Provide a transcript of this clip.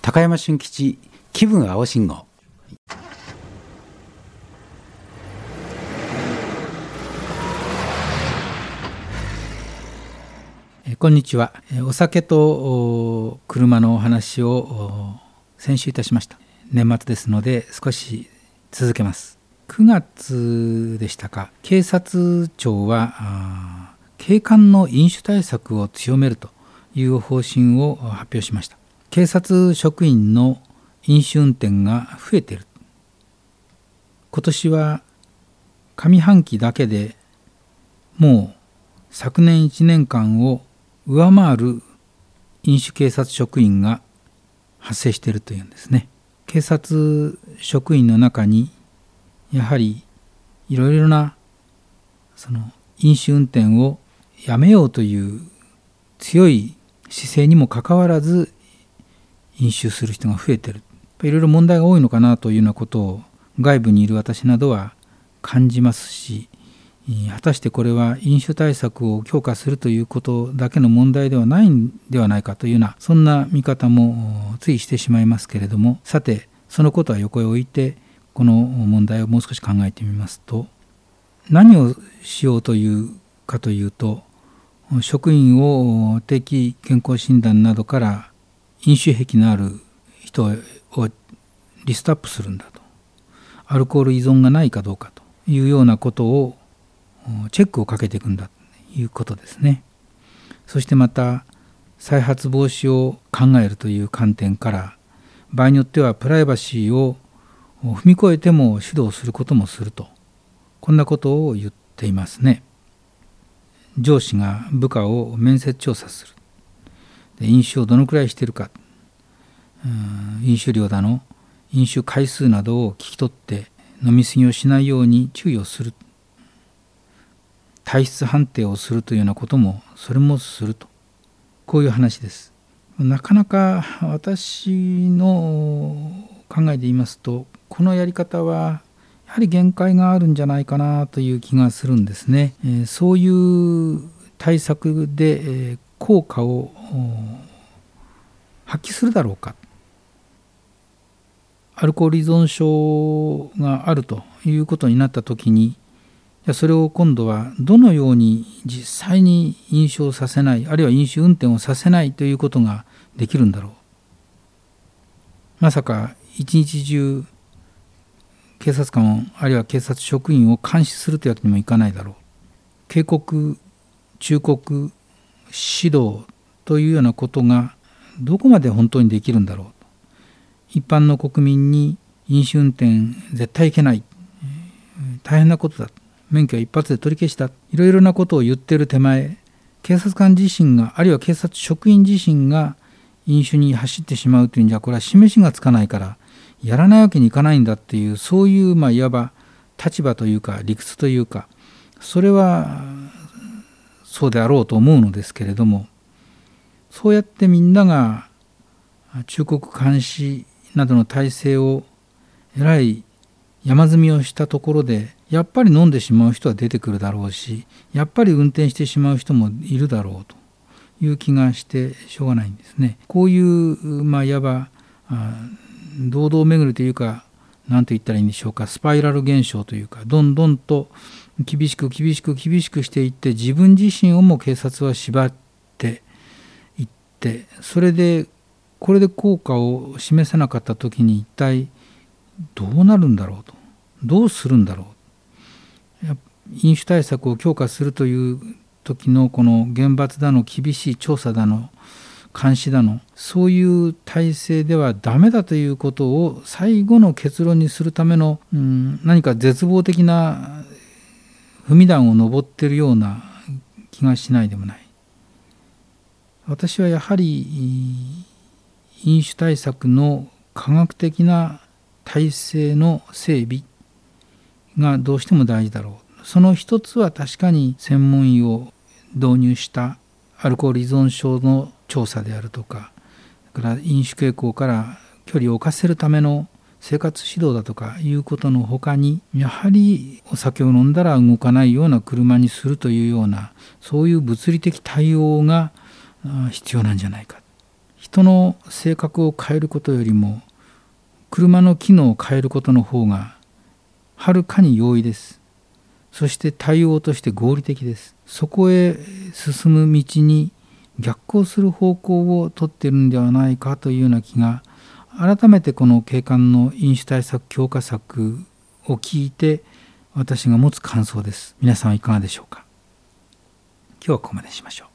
高山俊吉気分青信号。こんにちは。お酒と車のお話を先週いたしました。年末ですので少し続けます。9月でしたか、警察庁は警官の飲酒対策を強めるという方針を発表しました。警察職員の飲酒運転が増えている。今年は上半期だけでもう昨年1年間を上回る飲酒警察職員が発生しているというんですね。警察職員の中にやはりいろいろなその飲酒運転をやめようという強い姿勢にもかかわらず飲酒する人が増えている。いろいろ問題が多いのかなというようなことを外部にいる私などは感じますし、果たしてこれは飲酒対策を強化するということだけの問題ではないんではないかというような、そんな見方もついしてしまいますけれども、さてそのことは横へ置いてこの問題をもう少し考えてみますと、何をしようというかというと、職員を定期健康診断などから飲酒癖のある人をリストアップするんだと、アルコール依存がないかどうかというようなことをチェックをかけていくんだということですね。そしてまた再発防止を考えるという観点から、場合によってはプライバシーを踏み越えても指導することもすると、こんなことを言っていますね。上司が部下を面接調査する。で、飲酒をどのくらいしているか、飲酒量だの飲酒回数などを聞き取って飲み過ぎをしないように注意をする。体質判定をするというようなこともそれもすると、こういう話です。なかなか私の考えで言いますと、このやり方はやはり限界があるんじゃないかなという気がするんですね。そういう対策で効果を発揮するだろうか。アルコール依存症があるということになったときに、それを今度はどのように実際に飲酒をさせない、あるいは飲酒運転をさせないということができるんだろう。まさか一日中警察官あるいは警察職員を監視するというわけにもいかないだろう。警告、忠告、指導というようなことがどこまで本当にできるんだろうと。一般の国民に飲酒運転絶対いけない、大変なことだ、免許は一発で取り消しだ、いろいろなことを言っている手前、警察官自身があるいは警察職員自身が飲酒に走ってしまうというんじゃ、これは示しがつかないからやらないわけにいかないんだっていう、そういういわば立場というか理屈というか、それはそうであろうと思うのですけれども、そうやってみんなが忠告監視などの体制をえらい山積みをしたところで、やっぱり飲んでしまう人は出てくるだろうし、やっぱり運転してしまう人もいるだろうという気がしてしょうがないんですね。こういういわば堂々巡りというか、何と言ったらいいんでしょうか、スパイラル現象というか、どんどんと厳しくしていって、自分自身をも警察は縛っていって、それでこれで効果を示せなかった時に一体どうなるんだろうと、どうするんだろう。飲酒対策を強化するという時のこの厳罰だの厳しい調査だの監視だの、そういう体制ではダメだということを最後の結論にするための、何か絶望的な踏み段を登っているような気がしないでもない。私はやはり飲酒対策の科学的な体制の整備がどうしても大事だろう。その一つは確かに専門医を導入したアルコール依存症の調査であるとか、それから飲酒傾向から距離を置かせるための生活指導だとかいうことの他に、やはりお酒を飲んだら動かないような車にするというような、そういう物理的対応が必要なんじゃないか。 人の性格を変えることよりも車の機能を変えることの方がはるかに容易です。そして対応として合理的です。そこへ進む道に逆行する方向をとっているんではないかというような気が、改めてこの警官の飲酒対策強化策を聞いて私が持つ感想です。皆さんはいかがでしょうか。今日はここまでしましょう。